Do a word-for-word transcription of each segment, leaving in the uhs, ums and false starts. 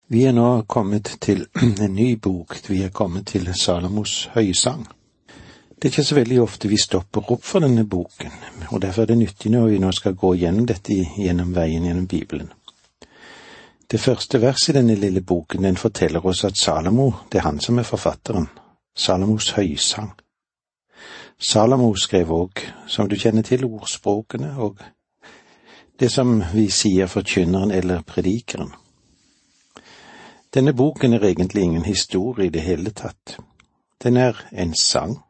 Vi er nå kommet til en ny bok. Vi er kommet til Salomos høysang. Det er ikke så veldig ofte vi stopper opp for denne boken, og derfor er det nyttig når vi nå skal gå gjennom dette gjennom veien gjennom Bibelen. Det første verset i denne lille boken, den forteller oss at Salomo, det er han som er forfatteren. Salomos høysang. Salomo skrev også, som du kjenner til, ordspråkene og det som vi sier forkynneren eller predikeren. Denne boken er egentlig ingen historie i det hele tatt. Den er en sang.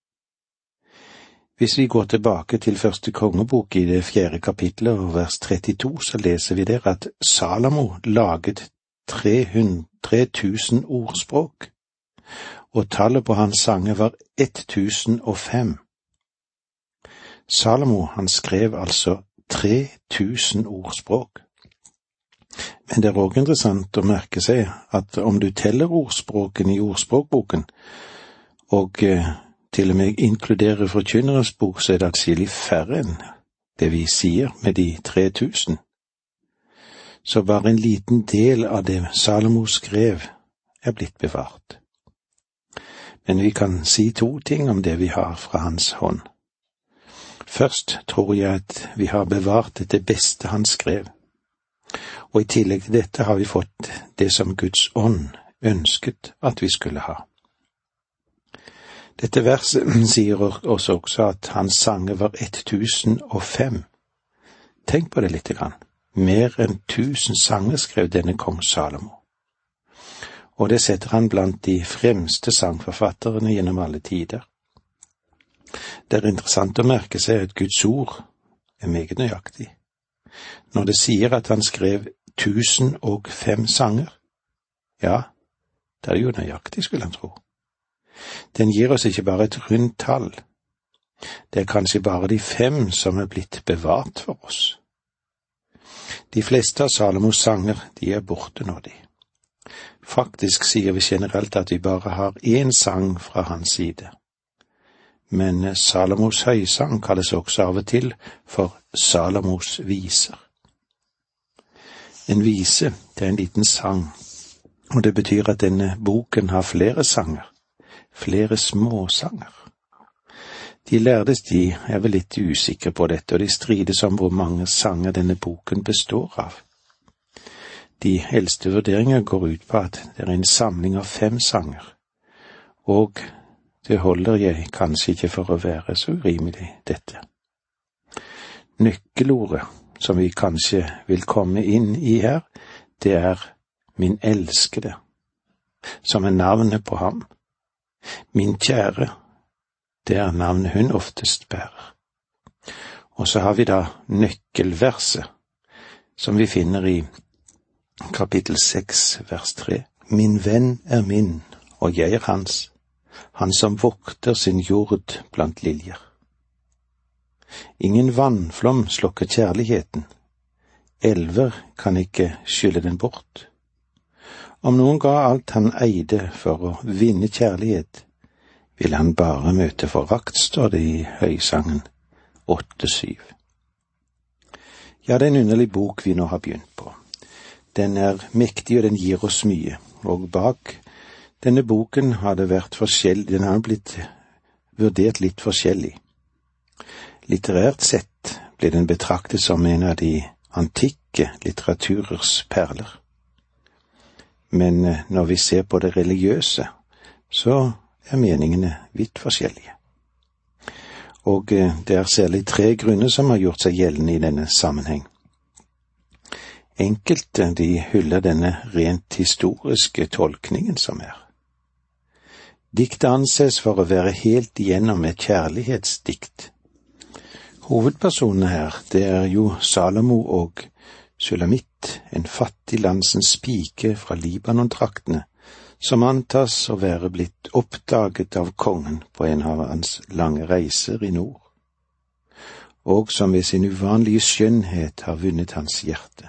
Hvis vi går tilbake til første kongebok i det fjerde kapitlet og vers trettito, så leser vi der at Salomo laget tre tusen ordspråk, og tallet på hans sanger var ett tusen og fem. Salomo, han skrev altså tre tusen ordspråk. Men det er også interessant å merke seg at om du teller ordspråkene i ordspråkboken, og eh, til og med inkluderer forkynnerens bok, så er det atskillig færre enn det vi sier med de tre tusen. Så bare en liten del av det Salomo skrev er blitt bevart. Men vi kan si to ting om det vi har fra hans hånd. Først tror jeg at vi har bevart det beste han skrev. Og i tillegg til dette har vi fått det som Guds ånd ønsket at vi skulle ha. Dette verset sier oss også at hans sanger var ett tusen og fem. Tenk på det litt grann. Mer enn tusen sanger skrev denne kong Salomo. Og det setter han blant de fremste sangforfatterne gjennom alle tider. Det er interessant å merke seg at Guds ord er meget nøyaktig. Når det sier at han skrev tusen og fem sanger, ja, det er jo nøyaktig, skulle han tro. Den gir oss ikke bare et rundt tall. Det er kanskje bare de fem som er blitt bevart for oss. De fleste av Salomos sanger, de er borte nå, de. Faktisk sier vi generelt at vi bare har én sang fra hans side. Men Salomos høysang kalles også av og til for Salomos viser. En vise, det er en liten sang, og det betyr at denne boken har flere sanger, flere småsanger. De lærdes, de er vel litt usikre på dette, og de strides om hvor mange sanger denne boken består av. De eldste vurderinger går ut på at det er en samling av fem sanger, og det holder jeg kanskje ikke for å være så urimelig, dette. Nøkkelordet, som vi kanskje vil komme inn i her, det er min elskede, som er navnet på ham. Min kjære, det er navnet hun oftest bærer. Og så har vi da nøkkelverset, som vi finner i kapittel seks, vers tre. Min venn er min, og jeg er hans, han som vokter sin jord blant liljer. Ingen vannflom slokker kjærligheten. Elver kan ikke skylle den bort. Om noen ga alt han eide for å vinne kjærlighet, vil han bare møte forakt, står det i høysangen åtte syv. Ja, det er en underlig bok vi nå har begynt på. Den er mektig, og den gir oss mye, og bak denne boken har det vært forskjellig, den har blitt vurdert litt forskjellig. Litterært sett ble den betraktet som en av de antikke litteraturers perler. Men når vi ser på det religiøse, så er meningene vidt forskjellige. Og det er særlig tre grunner som har gjort seg gjeldende i denne sammenheng. Enkelte, de hyller denne rent historiske tolkningen som er. Diktet anses for å være helt igjennom et kjærlighetsdikt. Hovedpersonene her, det er jo Salomo og Sulamit, en fattig landsens pike fra Libanon-traktene, som antas å være blitt oppdaget av kongen på en av hans lange reiser i nord, og som ved sin uvanlige skjønnhet har vunnet hans hjerte.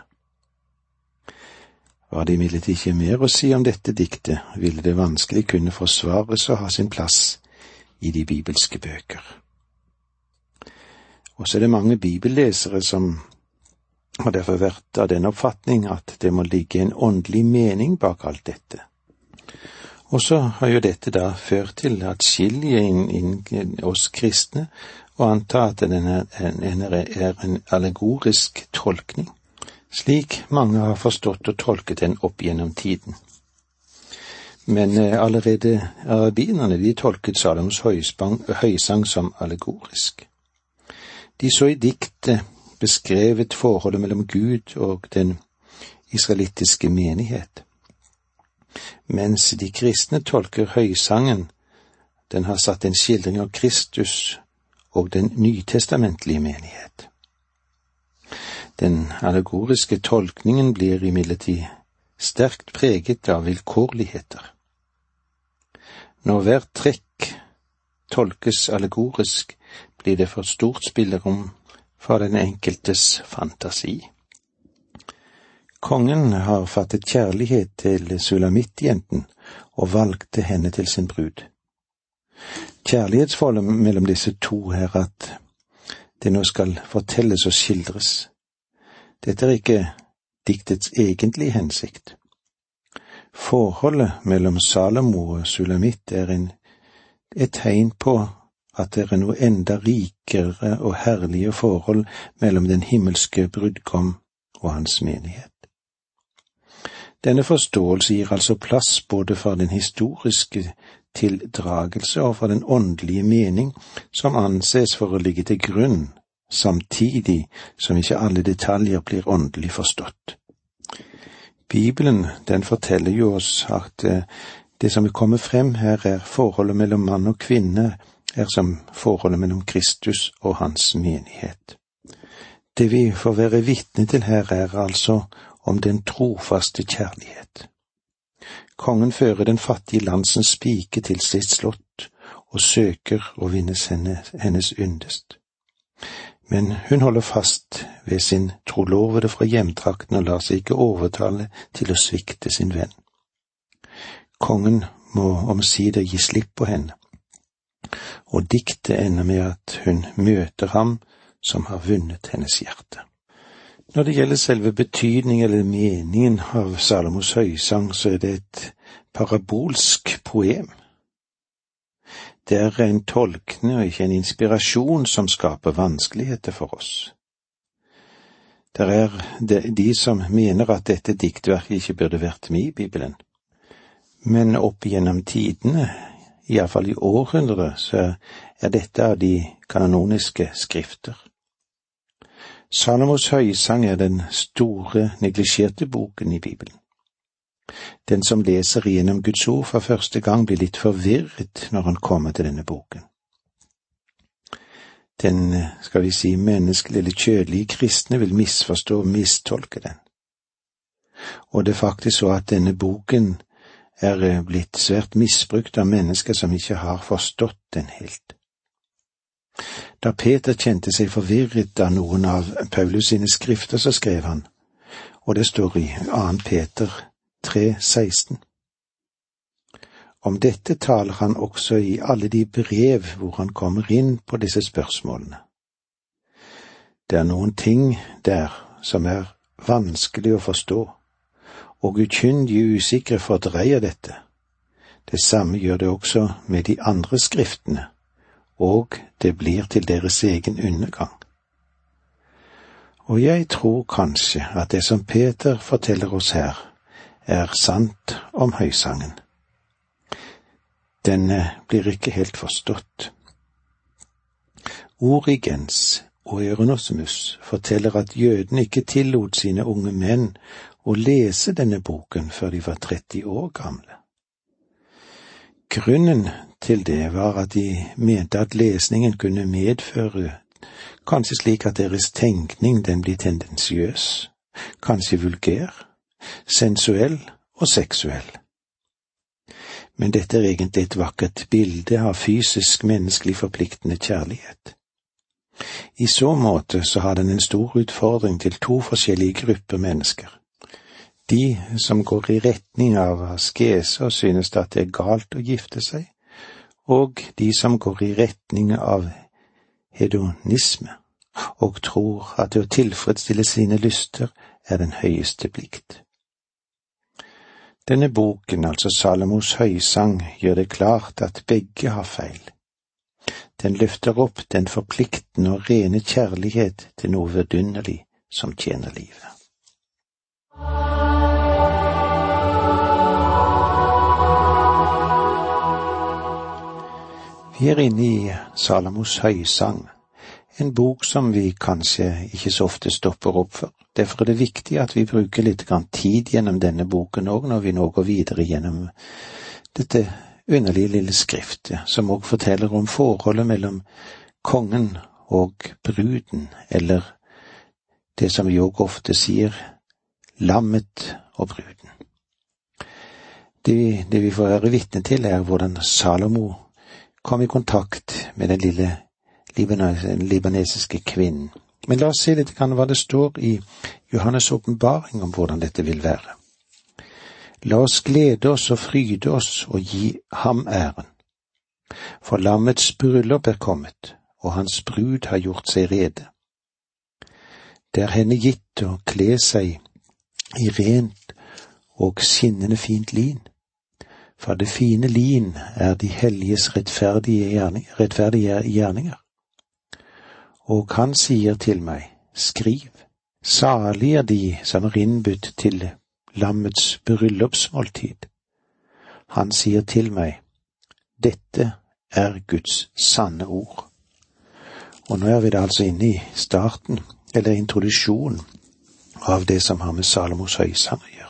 Var det imidlertid ikke mer å si om dette diktet, ville det vanskelig kunne forsvares og ha sin plass i de bibelske bøker. Og så er det mange bibellesere som har derfor vært av den oppfatning at det må ligge en åndelig mening bak alt dette. Og så har jo dette da ført til atskillige innen oss kristne og anta at den er en, er en allegorisk tolkning, slik mange har forstått og tolket den opp gjennom tiden. Men allerede arabinerne, de tolket Salomos høysang som allegorisk. De så i diktet beskrevet forholdet mellom Gud og den israelittiske menighet. Mens de kristne tolker høysangen, den har satt en skildring av Kristus og den nytestamentlige menighet. Den allegoriske tolkningen blir imidlertid sterkt preget av vilkårligheter. Når hvert trekk tolkes allegorisk, blir det for stort spillerom for den enkeltes fantasi. Kongen har fattet kjærlighet til Sulamittjenten og valgte henne til sin brud. Kjærlighetsforholdet mellom disse to er at det nå skal fortelles og skildres. Dette er ikke diktets egentlige hensikt. Forholdet mellom Salomo og Sulamitt er en, et tegn på at det er noe enda rikere og herlige forhold mellom den himmelske brudgom og hans menighet. Denne forståelse gir altså plass både for den historiske tildragelse og for den åndelige mening som anses for å ligge til grunn, samtidig som ikke alle detaljer blir åndelig forstått. Bibelen, den forteller jo oss at det som kommer frem her er forholdet mellom mann og kvinne, er som forholdet mellom Kristus og hans menighet. Det vi får være vitne til her er altså om den trofaste kjærlighet. Kongen fører den fattige landsens pike til sitt slott og søker å vinne henne, hennes yndest. Men hun holder fast ved sin trolovede fra hjemtrakten og lar seg ikke overtale til å svikte sin venn. Kongen må omsider gi slipp på henne, og diktet ender med at hun møter ham som har vunnet hennes hjerte. Når det gjelder selve betydning eller meningen av Salomos høysang, så er det et parabolsk poem. Det er en tolkende og ikke en inspirasjon som skaper vanskeligheter for oss. Det er de som mener at dette diktverket ikke burde vært med i Bibelen. Men opp gjennom tidene, i hvert fall i århundrer, så er dette av de kanoniske skrifter. Salomos høysang er den store, neglisjerte boken i Bibelen. Den som leser gjennom Guds ord for første gang blir litt forvirret når han kommer til denne boken. Den, skal vi si, menneskelige eller kjødelige kristne vil misforstå og mistolke den. Og det er faktisk så at denne boken er blitt svært misbrukt av mennesker som ikke har forstått den helt. Da Peter kjente seg forvirret av noen av Paulus sine skrifter, så skrev han, og det står i Annen Peter tre seksten. Om dette taler han også i alle de brev hvor han kommer inn på disse spørsmålene. Det er noen ting der som er vanskelig å forstå, og ukyndige usikre fordreier dette. Det samme gjør det også med de andre skriftene, og det blir til deres egen undergang. Og jeg tror kanskje at det som Peter forteller oss her, er sant om høysangen. Den blir ikke helt forstått. Origens og Euronosimus forteller at jødene ikke tillot sine unge menn å lese denne boken før de var tretti år gamle. Grunnen til det var at de mente at lesningen kunne medføre, kanskje slik at deres tenkning den blir tendensiøs, kanskje vulgær, sensuell og seksuell. Men dette er egentlig et vakkert bilde av fysisk menneskelig forpliktende kjærlighet. I så måte så har den en stor utfordring til to forskjellige grupper mennesker. De som går i retning av askese og synes at det er galt å gifte seg, og de som går i retning av hedonisme, og tror at det å tilfredsstille sine lyster er den høyeste plikt. Denne boken, altså Salomos høysang, gjør det klart at begge har feil. Den løfter opp den forpliktende og rene kjærlighet til noe vidunderlig som tjener livet. Vi er inne i Salomos høysang, en bok som vi kanskje ikke så ofte stopper opp for. Derfor er det viktig at vi bruker litt tid gjennom denne boken også, når vi nå går videre gjennom dette underlige lille skriftet, som også forteller om forholdet mellom kongen og bruden, eller det som vi også ofte sier, lammet og bruden. Det, det vi får være vitne til er hvordan Salomo kom i kontakt med den lille libanesiske kvinnen. Men la oss se litt hva det står i Johannes åpenbaring om hvordan dette vil være. La oss glede oss og fryde oss og gi ham æren. For lammets bryllup er kommet, og hans brud har gjort seg rede. Det er henne gitt å kle seg i rent og skinnende fint lin. For det fine lin er de helliges rettferdige gjerning, rettferdige gjerninger. Og han sier til meg, skriv, salig er de som er innbudt til lammets bryllupsmåltid. Han sier til meg, dette er Guds sanne ord. Og nå er vi da altså inne i starten, eller introduksjonen av det som har med Salomos høysang å gjøre.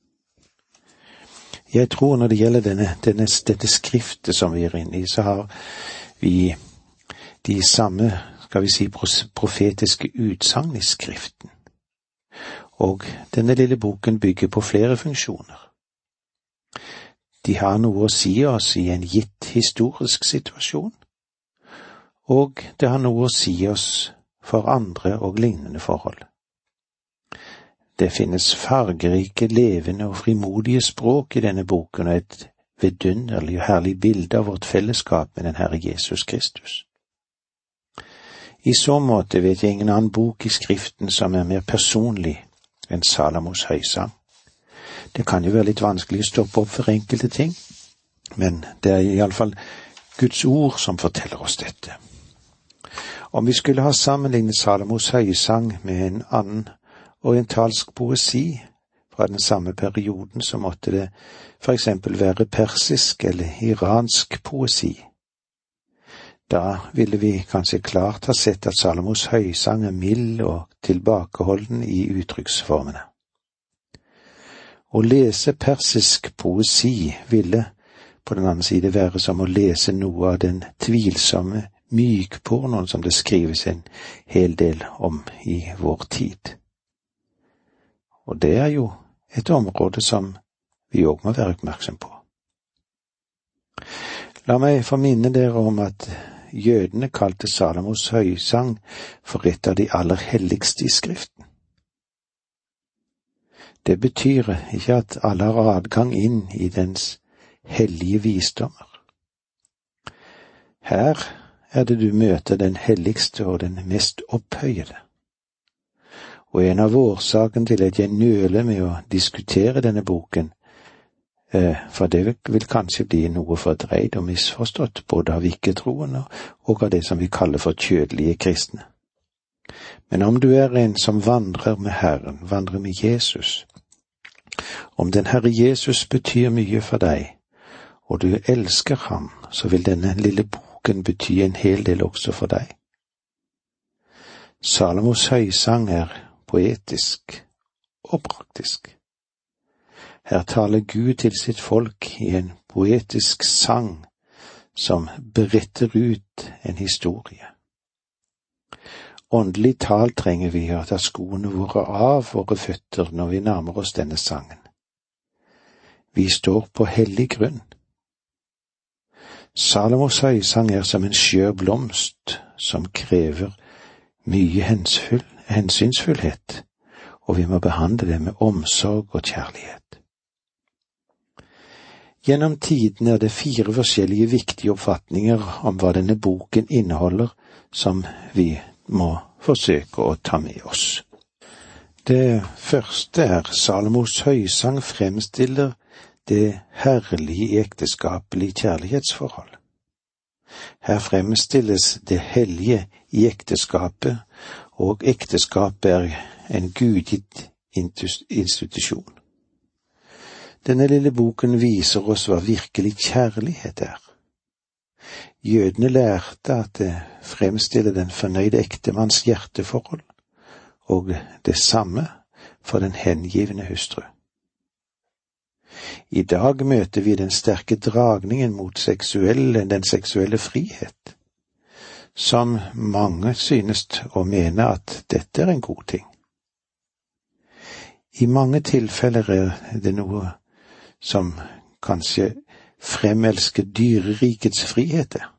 Jeg tror når det gjelder denne, denne, dette skriftet som vi er inne i, så har vi de samme, skal vi si, profetiske utsagn i skriften. Og denne lille boken bygger på flere funksjoner. De har noe å si oss i en gitt historisk situasjon, og det har noe å si oss for andre og lignende forhold. Det finnes fargerike, levende og frimodige språk i denne boken og et vidunderlig og herlig bilde av vårt fellesskap med den Herre Jesus Kristus. I så måte vet jeg ingen annen bok i skriften som er mer personlig enn Salomos høysang. Det kan jo være litt vanskelig å stoppe opp for enkelte ting, men det er i alle fall Guds ord som forteller oss dette. Om vi skulle ha sammenlignet Salomos høysang med en annen orientalsk poesi fra den samme perioden, så måtte det for eksempel være persisk eller iransk poesi. Da ville vi kanskje klart ha sett at Salomos høysang er mild og tilbakeholden i uttrykksformene. Å lese persisk poesi ville på den andre side være som å lese noe av den tvilsomme mykpornoen som det skrives en hel del om i vår tid. Og det er jo et område som vi også må være oppmerksom på. La meg få minne dere om at jødene kalte Salomos høysang for et av de aller helligste i skriften. Det betyr ikke at alle har adgang inn i dens hellige visdommer. Her er det du møter den helligste og den mest opphøyede. Og en av årsaken til at jeg nøler med å diskutere denne boken, for det vil kanskje bli noe fordreid og misforstått både av ikke-troende og av det som vi kaller for kjødelige kristne. Men om du er en som vandrer med Herren, vandrer med Jesus, om den Herre Jesus betyr mye for deg, og du elsker ham, så vil denne lille boken bety en hel del også for deg. Salomos høysang er poetisk og praktisk. Her taler Gud til sitt folk i en poetisk sang som beretter ut en historie. Åndelig talt trenger vi å ta skoene våre av våre føtter når vi nærmer oss denne sangen. Vi står på hellig grunn. Salomos høysang er som en skjør blomst som krever mye hensfull, hensynsfullhet, og vi må behandle det med omsorg og kjærlighet. Gjennom tiden er det fire forskjellige viktige oppfatninger om hva denne boken inneholder som vi må forsøke å ta med oss. Det første er Salomos høysang fremstiller det herlige ekteskapelige kjærlighetsforhold. Her fremstilles det hellige i ekteskapet, og ekteskapet er en gudgitt institusjon. Denne lille boken viser oss hva virkelig kjærlighet er. Jødene lærte at det fremstiller den fornøyde ektemanns hjerteforhold, og det samme for den hengivne hustru. I dag møter vi den sterke dragningen mot seksuelle, den seksuelle frihet, som mange synes å mene at dette er en god ting. I mange tilfeller er det noe som kanskje fremelsker dyrerikets friheter.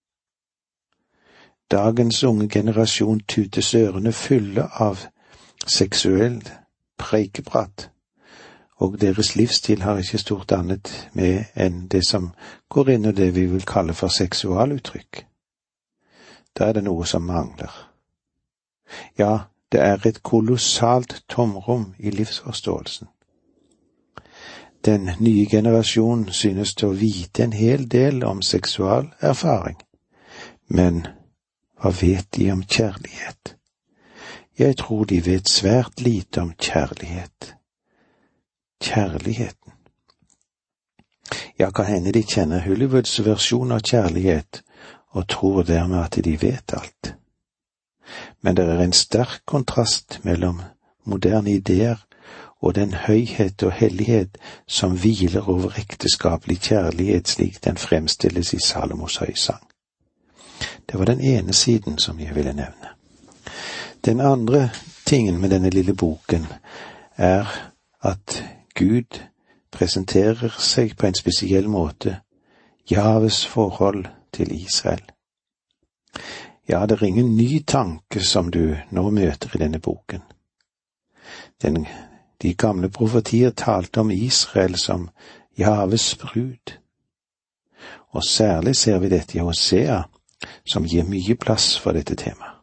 Dagens unge generasjon tutes ørene fulle av seksuell preikeprat, og deres livsstil har ikke stort annet med enn det som går inn i det vi vil kalle for seksualuttrykk. Da er det noe som mangler. Ja, det er et kolossalt tomrom i livsforståelsen. Den nye generasjon synes til å vite en hel del om seksual erfaring, men hva vet de om kjærlighet? Jeg tror de vet svært lite om kjærlighet. Kjærligheten. Ja, kan hende de kjenner Hollywoods versjon av kjærlighet, og tror dermed at de vet alt. Men det er en sterk kontrast mellom moderne ideer og den høyhet og hellighet som hviler over ekteskapelig kjærlighet slik den fremstilles i Salomos høysang. Det var den ene siden som jeg ville nevne. Den andre tingen med denne lille boken er at Gud presenterer seg på en spesiell måte, Javes forhold til Israel. Ja, det er ingen ny tanke som du nå møter i denne boken. Den, de gamle profetier talte om Israel som Javes brud. Og særlig ser vi dette i Hosea, som gir mye plass for dette temaet.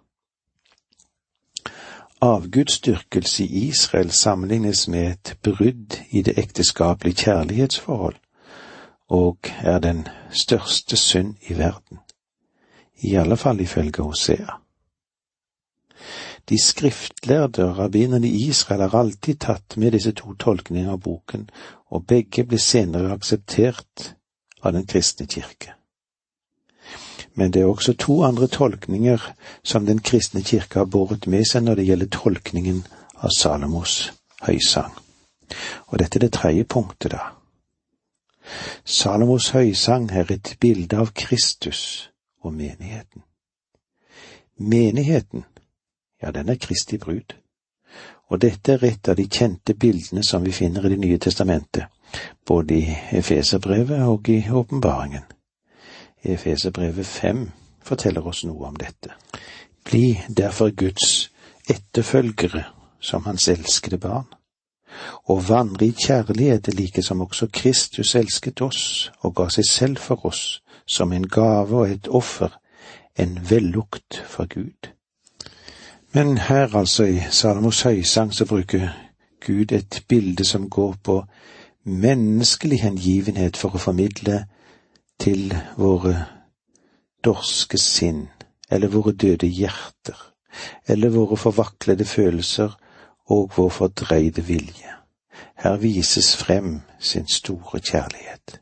Avgudsdyrkelse i Israel sammenlignes med et brudd i det ekteskapelige kjærlighetsforhold, og er den største synd i verden, i alle fall ifølge Hosea. De skriftlærde og rabbinerne i Israel har alltid tatt med disse to tolkninger av boken, og begge ble senere akseptert av den kristne kirke. Men det er også to andre tolkninger som den kristne kirke har båret med seg når det gjelder tolkningen av Salomos høysang. Og dette er det tredje punktet da. Salomos høysang er et bilde av Kristus og menigheten. Menigheten, ja, den er Kristi brud. Og dette er et av de kjente bildene som vi finner i Det nye testamentet, både i Efeserbrevet og i Åpenbaringen. Efeserbrevet fem forteller oss noe om dette. Bli derfor Guds etterfølgere som hans elskede barn, og vandre i kjærlighet like som også Kristus elsket oss og ga seg selv for oss som en gave og et offer, en vellukt for Gud. Men her altså i Salomos høysang så bruker Gud et bilde som går på menneskelig hengivenhet for å formidle til våre dorske sinn, eller våre døde hjerter, eller våre forvaklede følelser og vår fordreide vilje. Her vises frem sin store kjærlighet.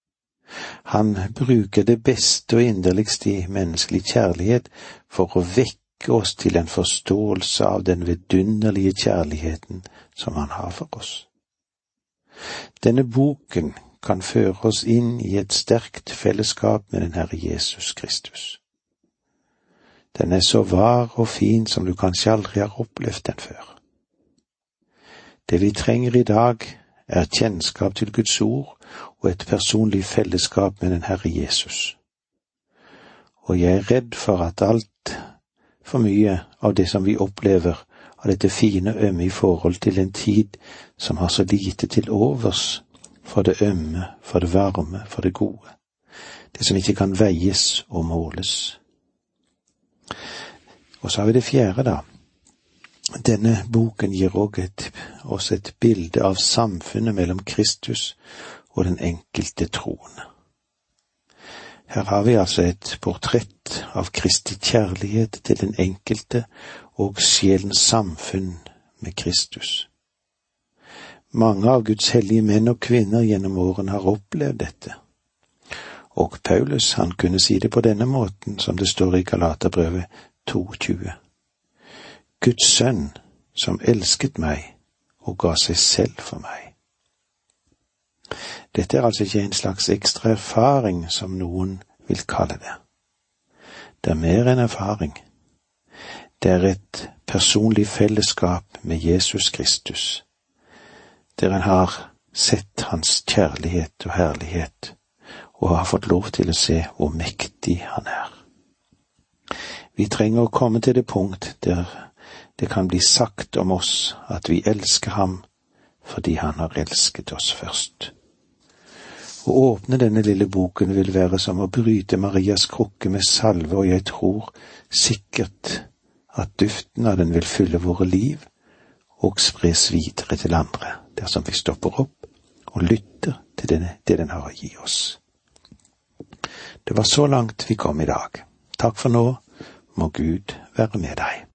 Han bruker det beste og inderligste i menneskelig kjærlighet for å vekke oss til en forståelse av den vidunderlige kjærligheten som han har for oss. Denne boken kan føre oss inn i et sterkt fellesskap med den Herre Jesus Kristus. Den er så var og fin som du kanskje aldri har opplevd den før. Det vi trenger i dag er kjennskap til Guds ord og et personlig fellesskap med den Herre Jesus. Og jeg er redd for at alt for mye av det som vi opplever av dette fine ømme i forhold til en tid som har så lite til overs for det ømme, for det varme, for det gode, det som ikke kan veies og måles. Og så har vi det fjerde da. Denne boken gir også et, også et bilde av samfunnet mellom Kristus og den enkelte troende. Her har vi altså et portrett av Kristi kjærlighet til den enkelte og sjelens samfunn med Kristus. Mange av Guds hellige menn og kvinner gjennom årene har opplevd dette. Og Paulus, han kunne si det på denne måten, som det står i Galaterbrevet to tjue. Guds sønn, som elsket meg og ga seg selv for meg. Dette er altså ikke en slags ekstra erfaring, som noen vil kalle det. Det er mer enn erfaring. Det er et personlig fellesskap med Jesus Kristus, der han har sett hans kjærlighet og herlighet, og har fått lov til å se hvor mektig han er. Vi trenger å komme til det punkt der det kan bli sagt om oss at vi elsker ham fordi han har elsket oss først. Å åpne denne lille boken vil være som å bryte Marias krukke med salve, og jeg tror sikkert at duften av den vil fylle våre liv og spres videre til andre, dersom vi stopper opp og lytter til det, det den har å gi oss. Det var så langt vi kom i dag. Takk for nå, må Gud være med deg.